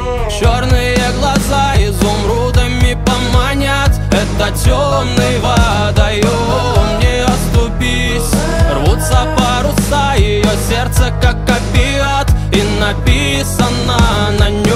Черные глаза изумрудами поманят. Это темный водоем, не оступись. Рвутся паруса, ее сердце как опиат, и написано на нем: